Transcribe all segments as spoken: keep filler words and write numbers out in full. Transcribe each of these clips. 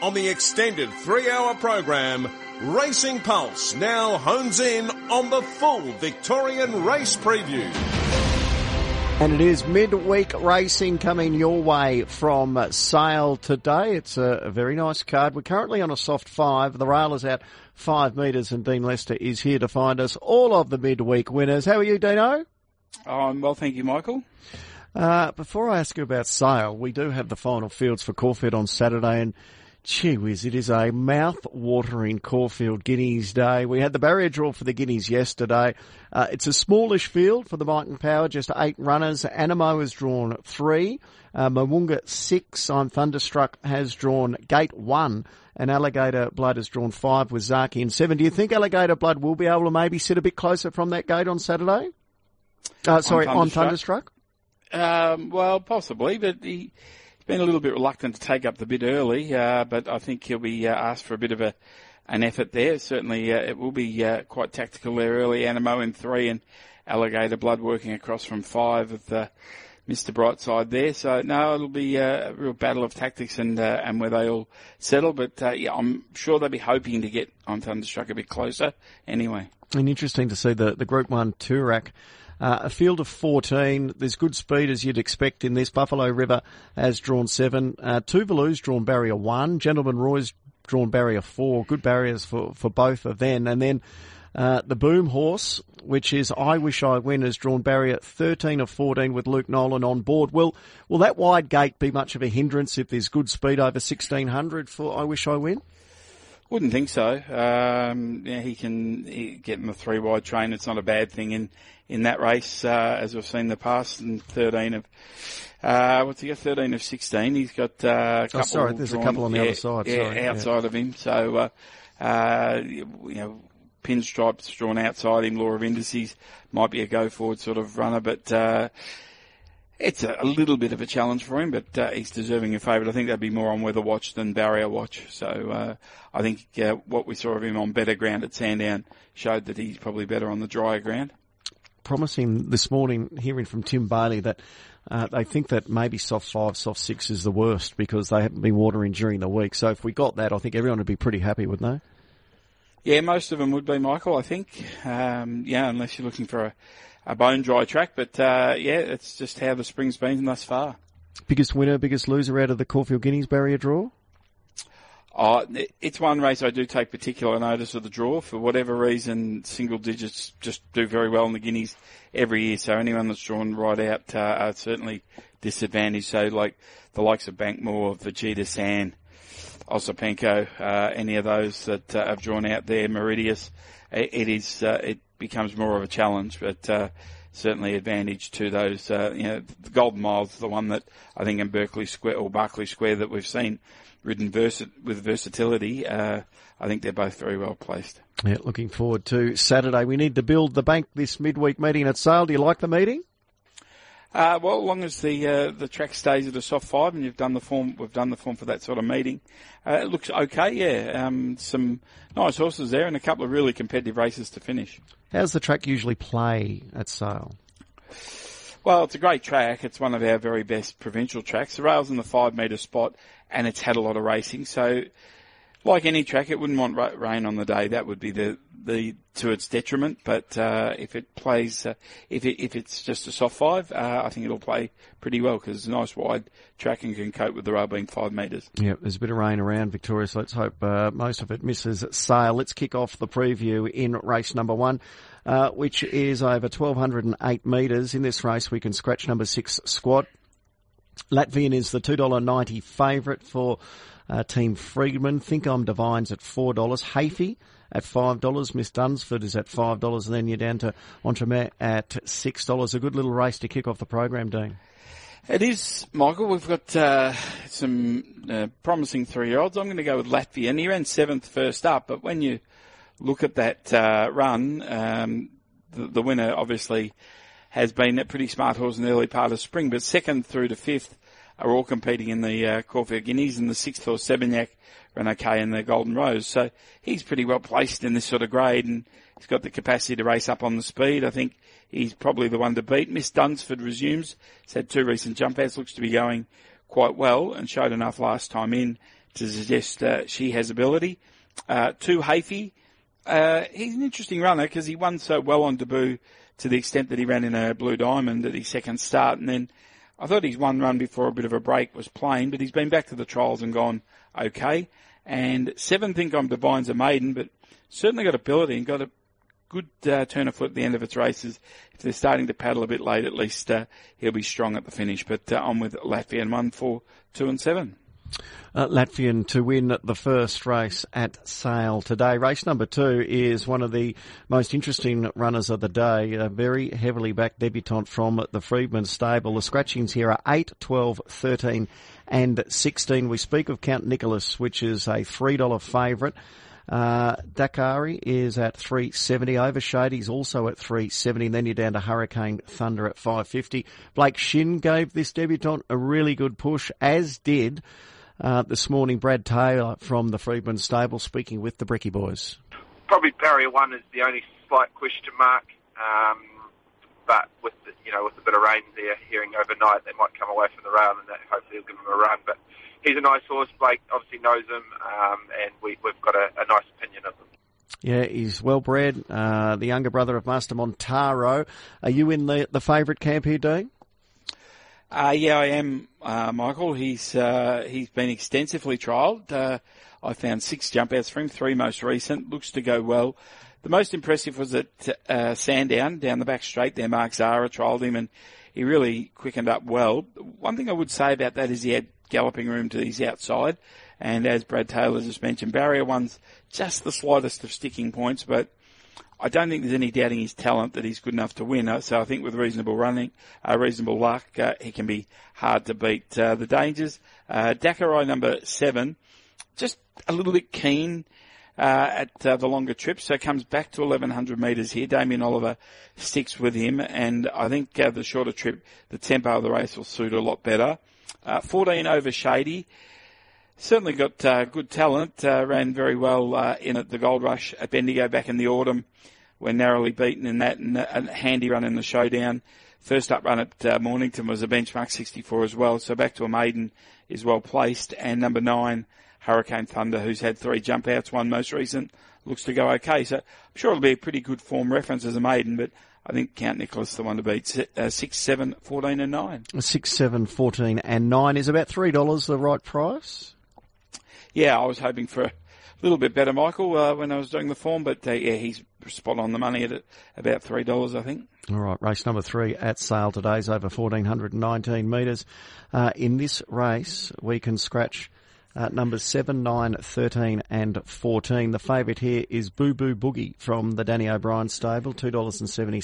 on the extended three-hour program, Racing Pulse now hones in on the full Victorian race preview. And it is midweek racing coming your way from Sale today. It's a, a very nice card. We're currently on a soft five. The rail is out five metres and Dean Lester is here to find us all of the midweek winners. How are you, Dino? Oh, I'm well, thank you, Michael. Uh, before I ask you about Sale, we do have the final fields for Caulfield on Saturday, and gee whiz, it is a mouth-watering Caulfield Guineas day. We had the barrier draw for the Guineas yesterday. Uh, it's a smallish field for the Might and Power, just eight runners. Animo has drawn three. Uh, Moonga six. I'm Thunderstruck has drawn gate one. And Alligator Blood has drawn five with Zaki in seven. Do you think Alligator Blood will be able to maybe sit a bit closer from that gate on Saturday? Uh, sorry, on Thunderstruck? On Thunderstruck? Um, well, possibly, but he... been a little bit reluctant to take up the bid early, uh, but I think he'll be uh, asked for a bit of a an effort there. Certainly, uh, it will be uh, quite tactical there early. Animo in three and Alligator Blood working across from five with uh, Mister Brightside there. So no, it'll be uh, a real battle of tactics and uh, and where they all settle. But uh, yeah, I'm sure they'll be hoping to get on Thunderstruck a bit closer. Anyway, and interesting to see the the Group One Toorak. Uh, a field of fourteen. There's good speed as you'd expect in this. Buffalo River has drawn seven. Uh, Tuvalu's drawn barrier one. Gentleman Roy's drawn barrier four. Good barriers for, for both of them. And then uh, the Boom Horse, which is I Wish I Win, has drawn barrier thirteen of fourteen with Luke Nolan on board. Will will that wide gate be much of a hindrance if there's good speed over sixteen hundred for I Wish I Win? Wouldn't think so. Um, yeah, he can he, get in the three wide train. It's not a bad thing in, in that race, uh, as we've seen in the past. And thirteen of, uh, what's he got? thirteen of sixteen. He's got, uh, a couple. Oh, sorry, there's drawn, a couple on the yeah, other side. Yeah, sorry. outside yeah. of him. So, uh, uh, you know, Pinstripes drawn outside him. Law of Indices might be a go forward sort of runner, but, uh, it's a, a little bit of a challenge for him, but uh, he's deserving a favourite. I think that'd be more on Weather Watch than Barrier Watch. So uh, I think uh, what we saw of him on better ground at Sandown showed that he's probably better on the drier ground. Promising this morning, hearing from Tim Bailey that uh, they think that maybe soft five, soft six is the worst because they haven't been watering during the week. So if we got that, I think everyone would be pretty happy, wouldn't they? Yeah, most of them would be, Michael, I think. Um, yeah, unless you're looking for a a bone dry track, but uh, yeah, it's just how the spring's been thus far. Biggest winner, biggest loser out of the Caulfield Guineas barrier draw? Oh, it's one race I do take particular notice of the draw. For whatever reason, single digits just do very well in the Guineas every year. So anyone that's drawn right out uh, are certainly disadvantaged. So like the likes of Bankmore, Vegeta San, Osipenko, uh, any of those that uh, have drawn out there, Meridius, it, it is uh, it. becomes more of a challenge, but uh, certainly advantage to those. Uh, you know, the Golden Mile's the one that I think in Berkeley Square or Berkeley Square that we've seen ridden versi- with versatility. Uh, I think they're both very well placed. Yeah, looking forward to Saturday. We need to build the bank this midweek meeting at Sale. Do you like the meeting? Uh, well, as long as the uh, the track stays at a soft five, and you've done the form, we've done the form for that sort of meeting. Uh, it looks okay, yeah. Um, some nice horses there, and a couple of really competitive races to finish. How's the track usually play at Sale? Well, it's a great track. It's one of our very best provincial tracks. The rail's in the five metre spot, and it's had a lot of racing. So, like any track, it wouldn't want ra- rain on the day. That would be the, the to its detriment. But uh, if it plays, uh, if it, if it's just a soft five, uh, I think it'll play pretty well because it's a nice wide track and can cope with the rail being five metres. Yeah, there's a bit of rain around Victoria, so let's hope uh, most of it misses Sale. Let's kick off the preview in race number one, uh, which is over twelve oh eight metres. In this race, we can scratch number six, Squad. Latvian is the two dollars ninety favourite for Uh, Team Friedman. Think I'm Divine's at four dollars. Hafey at five dollars. Miss Dunsford is at five dollars. And then you're down to Entremet at six dollars. A good little race to kick off the program, Dean. It is, Michael. We've got uh, some uh, promising three-year-olds. I'm going to go with Latvian. He ran seventh first up, but when you look at that uh, run, um, the, the winner obviously has been a pretty smart horse in the early part of spring, but second through to fifth are all competing in the uh, Caulfield Guineas, and the sixth horse, Sebignac, ran okay in the Golden Rose. So he's pretty well placed in this sort of grade, and he's got the capacity to race up on the speed. I think he's probably the one to beat. Miss Dunsford resumes. He's had two recent jump outs, looks to be going quite well, and showed enough last time in to suggest uh, she has ability. Uh, two, Hafey. Uh, he's an interesting runner because he won so well on debut to the extent that he ran in a Blue Diamond at his second start. And then I thought his one run before a bit of a break was plain, but he's been back to the trials and gone okay. And seven, Think I'm Divine's a maiden, but certainly got ability and got a good uh, turn of foot at the end of its races. If they're starting to paddle a bit late, at least uh, he'll be strong at the finish. But uh, on with Latvian one, four, two and seven. Uh, Latvian to win the first race at Sale today. Race number two is one of the most interesting runners of the day. A very heavily backed debutant from the Freedman stable. The scratchings here are eight, twelve, thirteen and sixteen. We speak of Count Nicholas, which is a three dollars favourite. Uh, Dakari is at three seventy. Overshady's also at three seventy. And then you're down to Hurricane Thunder at five fifty. Blake Shin gave this debutant a really good push, as did Uh, this morning, Brad Taylor from the Freedman stable, speaking with the Bricky boys. Probably Barrier One is the only slight question mark, um, but with the, you know with a bit of rain there, hearing overnight, they might come away from the rail, and that hopefully will give him a run. But he's a nice horse. Blake obviously knows him, um, and we, we've got a, a nice opinion of him. Yeah, he's well bred. Uh, the younger brother of Master Montaro. Are you in the the favourite camp here, Dean? Uh, yeah, I am, uh, Michael. He's, uh, he's been extensively trialled. Uh, I found six jump outs for him, three most recent. Looks to go well. The most impressive was at, uh, Sandown, down the back straight there. Mark Zara trialled him and he really quickened up well. One thing I would say about that is he had galloping room to his outside. And as Brad Taylor just mentioned, Barrier One's just the slightest of sticking points, but I don't think there's any doubting his talent that he's good enough to win. So I think with reasonable running, uh, reasonable luck, uh, he can be hard to beat. Uh, the dangers, uh, Dakari number seven, just a little bit keen uh, at uh, the longer trip, so comes back to eleven hundred metres here. Damien Oliver sticks with him, and I think uh, the shorter trip, the tempo of the race will suit a lot better. Uh, fourteen, Overshady. Certainly got uh, good talent, uh, ran very well uh, in at the Gold Rush at Bendigo back in the autumn. We're narrowly beaten in that, and a handy run in the showdown. First up run at uh, Mornington was a benchmark sixty-four as well, so back to a maiden is well placed. And number nine, Hurricane Thunder, who's had three jump outs, one most recent, looks to go okay. So I'm sure it'll be a pretty good form reference as a maiden, but I think Count Nicholas the one to beat. Uh, six, seven, fourteen and nine. Six, seven, fourteen and nine is about three dollars the right price? Yeah, I was hoping for a little bit better, Michael, uh, when I was doing the form, but uh, yeah, he's spot on the money at about three dollars, I think. All right, race number three at Sale today is over one thousand four hundred nineteen metres. Uh, in this race, we can scratch uh, numbers seven, nine, thirteen and fourteen. The favourite here is Boo Boo Boogie from the Danny O'Brien stable, two dollars seventy.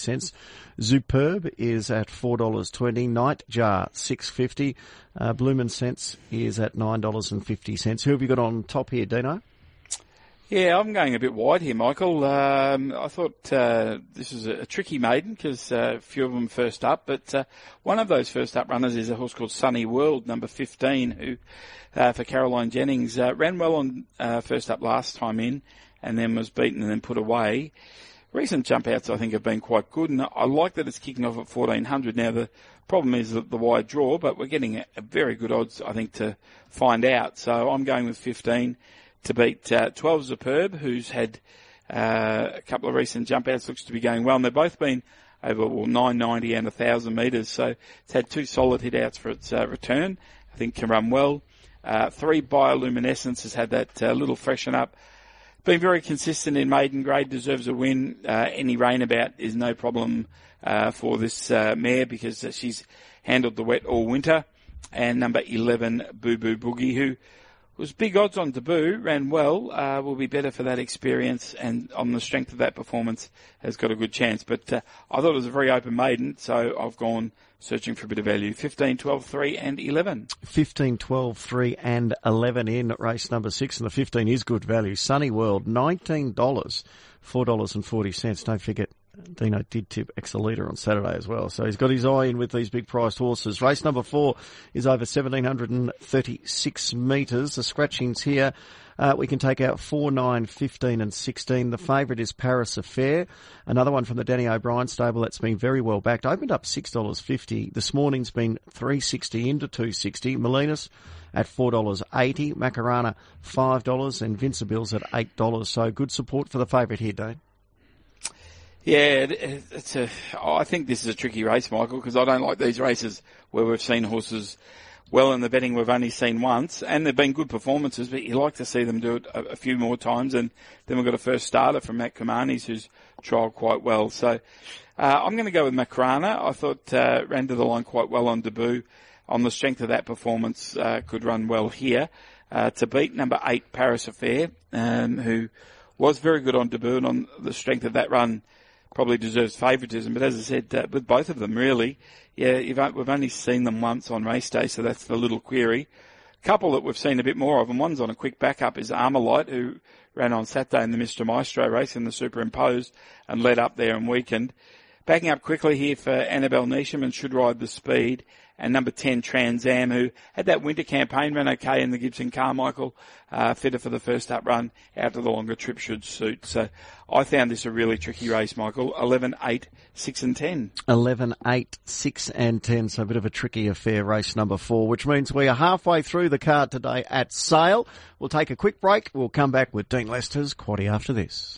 Superb is at four dollars twenty. Nightjar, six dollars fifty. Uh, Bloomin' Sense is at nine dollars fifty. Who have you got on top here, Dino? Yeah, I'm going a bit wide here, Michael. Um, I thought uh, this is a, a tricky maiden because uh, a few of them first up, but uh, one of those first up runners is a horse called Sunny World, number fifteen, who uh, for Caroline Jennings uh, ran well on uh, first up last time in, and then was beaten and then put away. Recent jump outs, I think, have been quite good, and I like that it's kicking off at fourteen hundred. Now, the problem is the, the wide draw, but we're getting a, a very good odds, I think, to find out. So I'm going with fifteen. To beat uh, twelve Superb, who's had uh, a couple of recent jump outs, looks to be going well. And they've both been over well, nine ninety and one thousand metres, so it's had two solid hit outs for its uh, return. I think can run well. Uh, three, Bioluminescence has had that uh, little freshen up. Been very consistent in maiden grade, deserves a win. Uh, any rain about is no problem uh, for this uh, mare because uh, she's handled the wet all winter. And number eleven, Boo Boo Boogie, who was big odds on debut, ran well, uh, will be better for that experience, and on the strength of that performance has got a good chance. But uh, I thought it was a very open maiden, so I've gone searching for a bit of value. fifteen, twelve, three and eleven. fifteen, twelve, three and eleven in race number six, and the fifteen is good value. Sunny World, nineteen dollars, four dollars forty. Don't forget, Dino did tip Exalita on Saturday as well, so he's got his eye in with these big priced horses. Race number four is over one thousand seven hundred thirty-six metres. The scratchings here, uh, we can take out four, nine, fifteen and sixteen. The favourite is Paris Affair, another one from the Danny O'Brien stable that's been very well backed. Opened up six dollars fifty. This morning's been three dollars sixty into two dollars sixty. Molinas at four dollars eighty. Macarana, five dollars, and Vincibil's at eight dollars. So good support for the favourite here, Dane. Yeah, it's a. I think this is a tricky race, Michael, because I don't like these races where we've seen horses well in the betting we've only seen once, and they've been good performances, but you like to see them do it a, a few more times. And then we've got a first starter from Matt Kumanis who's trialled quite well. So uh, I'm going to go with Macarana. I thought uh, ran to the line quite well on debut. On the strength of that performance, uh, could run well here. Uh, to beat number eight, Paris Affair, um, who was very good on debut, and on the strength of that run probably deserves favouritism. But as I said, uh, with both of them, really, yeah, you've, we've only seen them once on race day, so that's the little query. A couple that we've seen a bit more of, and one's on a quick backup, is Armalite, who ran on Saturday in the Mister Maestro race in the Superimposed and led up there and weakened. Backing up quickly here for Annabelle Neesham and should ride the speed. And number ten, Trans Am, who had that winter campaign, ran okay in the Gibson Carmichael, uh, fitter for the first up run, out to the longer trip should suit. So I found this a really tricky race, Michael. eleven, eight, six and ten. eleven, eight, six and ten. So a bit of a tricky affair, race number four, which means we are halfway through the card today at Sale. We'll take a quick break. We'll come back with Dean Lester's Quaddie after this.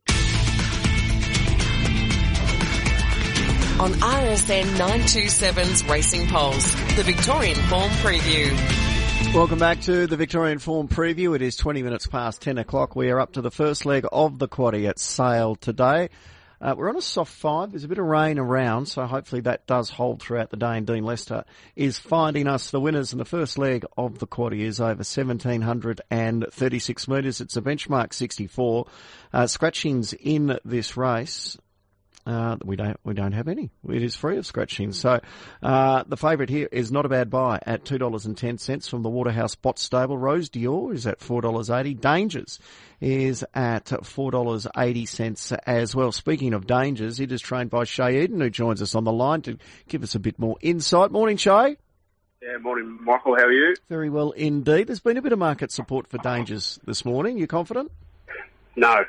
On R S N nine twenty-seven's Racing Pulse, the Victorian Form Preview. Welcome back to the Victorian Form Preview. It is twenty minutes past ten o'clock. We are up to the first leg of the Quaddie at Sale today. Uh, we're on a soft five. There's a bit of rain around, so hopefully that does hold throughout the day. And Dean Lester is finding us the winners. And the first leg of the Quaddie is over one thousand seven hundred thirty-six metres. It's a benchmark sixty-four. Uh, scratchings in this race. Uh, we don't, we don't have any. It is free of scratching. So, uh, the favourite here is Not a Bad Buy at two dollars and ten cents from the Waterhouse Bott Stable. Rose Dior is at four dollars eighty. Dangers is at four dollars eighty as well. Speaking of Dangers, it is trained by Shay Eden, who joins us on the line to give us a bit more insight. Morning, Shay. Yeah, morning, Michael. How are you? Very well indeed. There's been a bit of market support for Dangers this morning. You confident? No.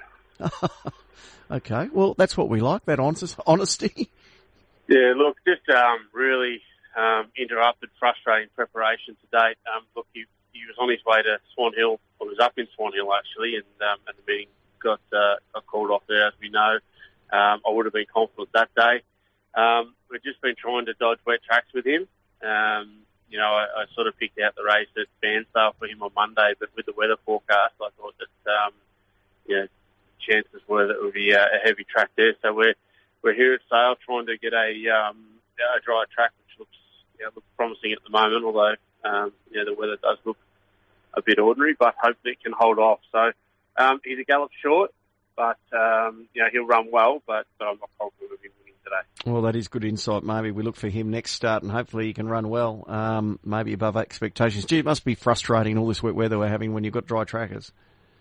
Okay, well, that's what we like, that honesty. Yeah, look, just um, really um, interrupted, frustrating preparation to date. Um, look, he, he was on his way to Swan Hill, or was up in Swan Hill, actually, and, um, and the meeting got, uh, got called off there, as we know. Um, I would have been confident that day. Um, we've just been trying to dodge wet tracks with him. Um, you know, I, I sort of picked out the race at Bairnsdale for him on Monday, but with the weather forecast, I thought that, um, you know, chances were that it would be a, a heavy track there. So we're we're here at Sale trying to get a um, a dry track, which looks you know, looks promising at the moment. Although um, you know the weather does look a bit ordinary, but hopefully it can hold off. So um, he's a gallop short, but um, you know he'll run well. But, but I'm not confident of him winning today. Well, that is good insight. Maybe we look for him next start, and hopefully he can run well. Um, maybe above expectations. Gee, it must be frustrating all this wet weather we're having when you've got dry trackers.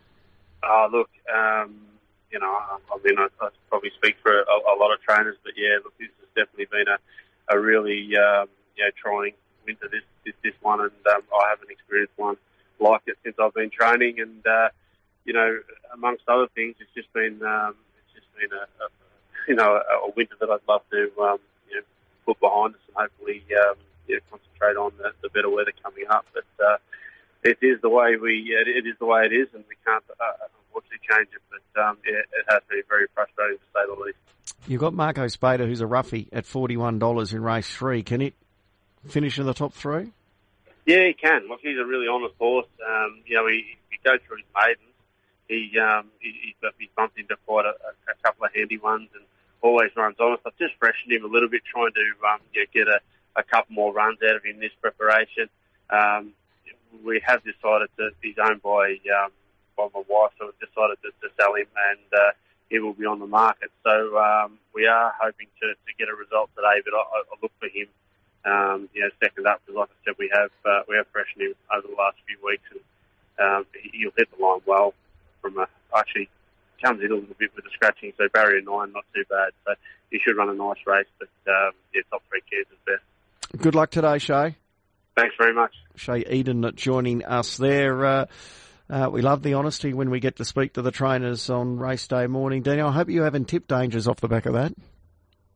Oh, look. Um, You know, I mean, I, I probably speak for a, a lot of trainers, but yeah, look, this has definitely been a, a really, um, you know, trying winter, this, this, this one, and um, I haven't experienced one like it since I've been training, and, uh, you know, amongst other things, it's just been, um, it's just been a, a you know, a, a winter that I'd love to, um, you know, put behind us and hopefully, um, you know, concentrate on the, the better weather coming up, but, uh, it is the way we, it, it is the way it is, and we can't, uh, unfortunately change it, but um, yeah, it has been very frustrating to say the least. You've got Marco Spader, who's a roughie, at forty-one dollars in race three. Can it finish in the top three? Yeah, he can. Look, he's a really honest horse. Um, you know, he, he goes through his maidens. He, um, he, he's bumped into quite a, a couple of handy ones and always runs honest. I've just freshened him a little bit, trying to um, you know, get a, a couple more runs out of him this preparation. Um, we have decided that he's owned by um, by my wife, so we've decided to, to sell him, and uh, he will be on the market. So um, we are hoping to, to get a result today, but I, I look for him, um, you know, second up, because like I said, we have uh, we have freshened him over the last few weeks, and um, he'll hit the line well. From a, actually comes in a little bit with the scratching, so barrier nine, not too bad. So he should run a nice race, but um, yeah, top three cares is best. Good luck today, Shay. Thanks very much. Shay Eden joining us there. Uh, uh, we love the honesty when we get to speak to the trainers on race day morning. Daniel, I hope you haven't tipped Dangers off the back of that.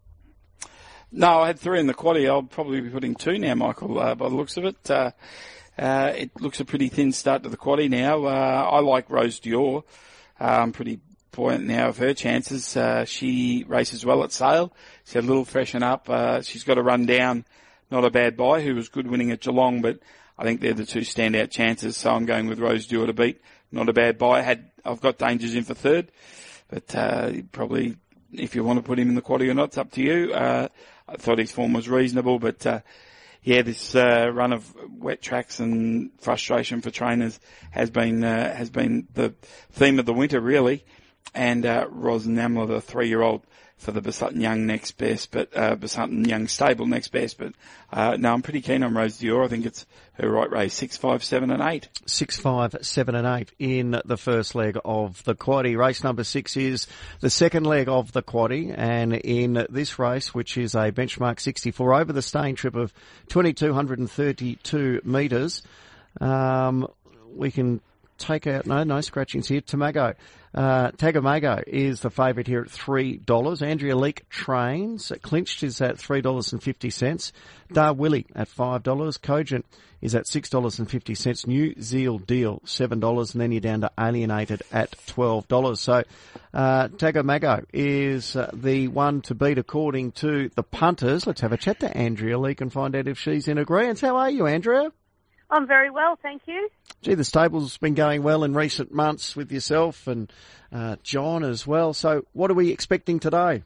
No, I had three in the quaddie. I'll probably be putting two now, Michael, uh, by the looks of it. Uh, uh, it looks a pretty thin start to the quaddie now. Uh, I like Rose Dior. Uh, I'm pretty buoyant now of her chances. Uh, she races well at Sale. She's had a little freshen up. Uh, she's got a run down, Not a Bad Buy, who was good winning at Geelong, but I think they're the two standout chances. So I'm going with Rose Dior to beat Not a Bad Buy. Had, I've got Dangers in for third, but, uh, probably if you want to put him in the quaddie or not, it's up to you. Uh, I thought his form was reasonable, but, uh, yeah, this, uh, run of wet tracks and frustration for trainers has been, uh, has been the theme of the winter, really. And, uh, Ros Namler, the three-year-old, for the Bersutton Young next best, but, uh, Bersutton Young stable next best, but, uh, no, I'm pretty keen on Rose Dior. I think it's her right race, six, five, seven and eight. Six, five, seven and eight in the first leg of the quaddie. Race number six is the second leg of the quaddie, and in this race, which is a benchmark sixty-four over the staying trip of two thousand two hundred thirty-two metres, um, we can take out, no, no scratchings here, Tamago. Uh, Tagamago is the favourite here at three dollars. Andrea Leake Trains, clinched, is at three dollars and fifty cents. Dar Willie at five dollars. Cogent is at six dollars and fifty cents. New Zeal Deal, seven dollars. And then you're down to Alienated at twelve dollars. So, uh, Tagamago is uh, the one to beat according to the punters. Let's have a chat to Andrea Leake and find out if she's in agreement. How are you, Andrea? I'm very well, thank you. Gee, the stable's been going well in recent months with yourself and uh, John as well. So what are we expecting today?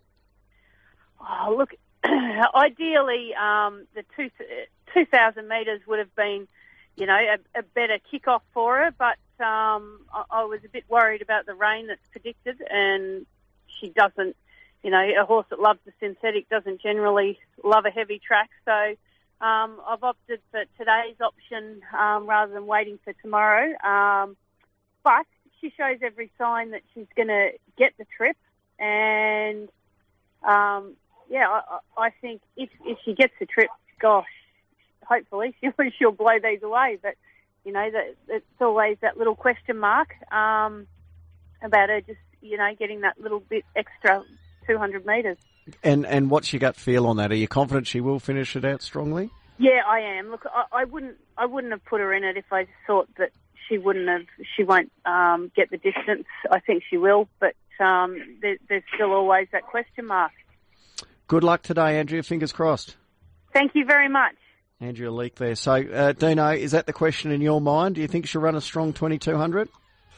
Oh, look, ideally um, the two, two thousand metres would have been, you know, a, a better kick-off for her, but um, I, I was a bit worried about the rain that's predicted, and she doesn't, you know, a horse that loves the synthetic doesn't generally love a heavy track, so Um, I've opted for today's option um, rather than waiting for tomorrow. Um, but she shows every sign that she's going to get the trip. And, um, yeah, I, I think if, if she gets the trip, gosh, hopefully she'll, she'll blow these away. But, you know, that, it's always that little question mark um, about her just, you know, getting that little bit extra two hundred metres. And and what's your gut feel on that? Are you confident she will finish it out strongly? Yeah, I am. Look, I, I wouldn't, I wouldn't have put her in it if I thought that she wouldn't have, she won't um, get the distance. I think she will, but um, there, there's still always that question mark. Good luck today, Andrea. Fingers crossed. Thank you very much. Andrea Leake there. So, uh, Dino, is that the question in your mind? Do you think she'll run a strong twenty-two hundred?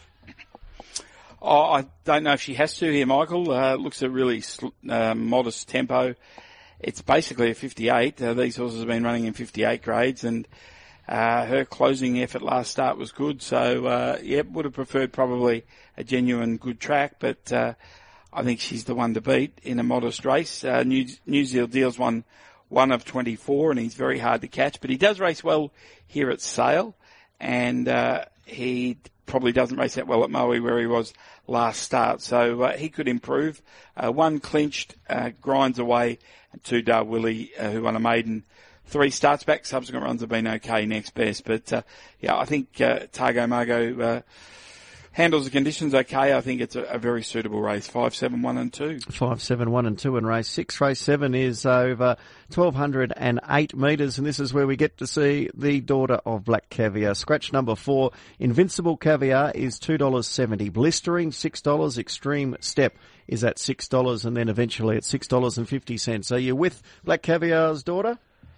Oh, I don't know if she has to here, Michael. Uh, it looks a really uh, modest tempo. It's basically a fifty-eight. Uh, these horses have been running in fifty-eight grades, and uh, her closing effort last start was good. So, uh, yeah, would have preferred probably a genuine good track, but uh, I think she's the one to beat in a modest race. Uh, New, New Zealand Deal's won one of twenty-four, and he's very hard to catch, but he does race well here at Sale, and uh, he probably doesn't race that well at Maui where he was last start. So uh, he could improve. Uh, one clinched, uh, grinds away, and two Dar Willie, uh, who won a maiden. Three starts back. Subsequent runs have been okay, next best. But, uh, yeah, I think uh, Targo Margo uh, handles the conditions okay. I think it's a, a very suitable race. Five, seven, one and two. Five, seven, one and two in race six. Race seven is over twelve oh eight metres, and this is where we get to see the daughter of Black Caviar. Scratch number four, Invincible Caviar, is two dollars seventy. Blistering, six dollars. Extreme Step is at six dollars, and then eventually at six dollars and fifty cents. Are you with Black Caviar's daughter?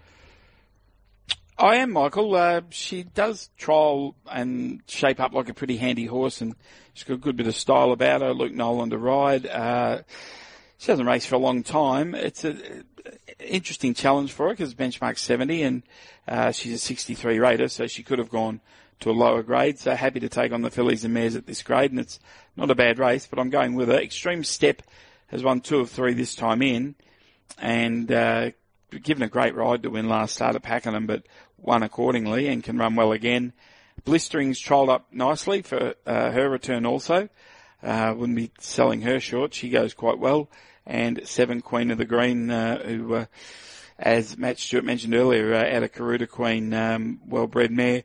I am, Michael. Uh, she does trial and shape up like a pretty handy horse, and she's got a good bit of style about her. Luke Nolan to ride. Uh, she hasn't raced for a long time. It's an interesting challenge for her because benchmark seventy, and uh, she's a sixty-three rater, so she could have gone to a lower grade. So happy to take on the fillies and mares at this grade, and it's not a bad race, but I'm going with her. Extreme Step has won two of three this time in, and uh, given a great ride to win last start at Pakenham, but won accordingly and can run well again. Blistering's trolled up nicely for uh, her return also. Uh, wouldn't be selling her short. She goes quite well. And Seven, Queen of the Green, uh, who, uh, as Matt Stewart mentioned earlier, uh, out of Karuta Queen, um, well-bred mare.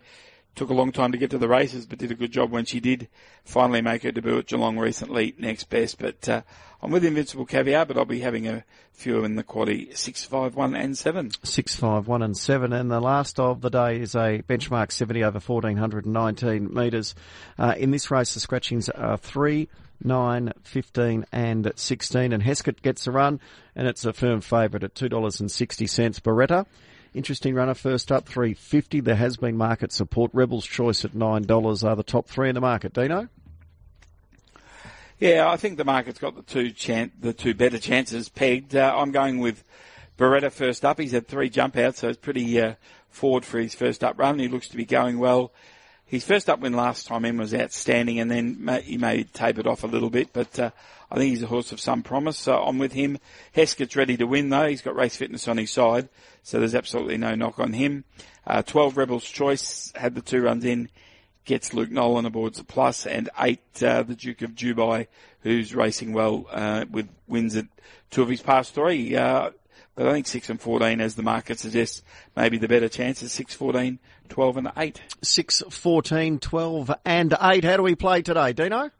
took a long time to get to the races, but did a good job when she did finally make her debut at Geelong recently, next best. But uh, I'm with Invincible Caviar, but I'll be having a few in the quaddie six, five, one and seven. six, five, one and seven. And the last of the day is a benchmark seventy over fourteen nineteen metres. Uh, in this race, the scratchings are three, nine, fifteen and sixteen. And Heskett gets a run, and it's a firm favourite at two dollars sixty. Beretta, interesting runner first up, three fifty. There has been market support. Rebel's Choice at nine dollars are the top three in the market. Dino? Yeah, I think the market's got the two chan- the two better chances pegged. Uh, I'm going with Beretta first up. He's had three jump outs, so it's pretty uh, forward for his first up run. He looks to be going well. His first up win last time in was outstanding, and then may, he may taper it off a little bit, but uh, I think he's a horse of some promise, so I'm with him. Heskett's ready to win, though. He's got race fitness on his side, so there's absolutely no knock on him. Uh, twelve, Rebel's Choice, had the two runs in, gets Luke Nolan aboard the plus, and eight, uh, the Duke of Dubai, who's racing well uh, with wins at two of his past three. Uh, but I think six and fourteen, as the market suggests, maybe the better chances, six, fourteen, twelve and eight. six, fourteen, twelve and eight. How do we play today, Dino?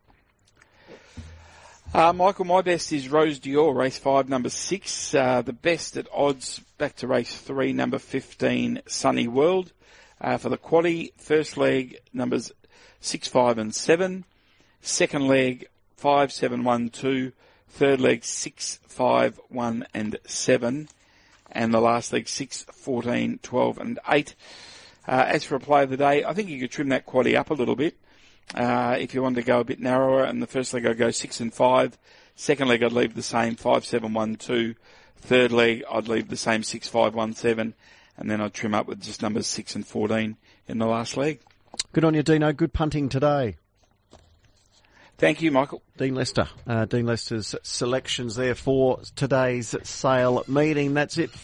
Uh, Michael, my best is Rose Dior, race five, number six. Uh, the best at odds, back to race three, number fifteen, Sunny World. Uh, for the quaddie, first leg, numbers six, five and seven. Second leg, five, seven, one, two. Third leg, six, five, one and seven. And the last leg, six, fourteen, twelve and eight. Uh, as for a play of the day, I think you could trim that quaddie up a little bit. Uh, if you wanted to go a bit narrower, and the first leg I'd go six and five. Second leg I'd leave the same, five, seven, one, two. Third leg I'd leave the same, six, five, one, seven. And then I'd trim up with just numbers six and fourteen in the last leg. Good on you, Dino. Good punting today. Thank you, Michael. Dean Lester. Uh, Dean Lester's selections there for today's sale meeting. That's it.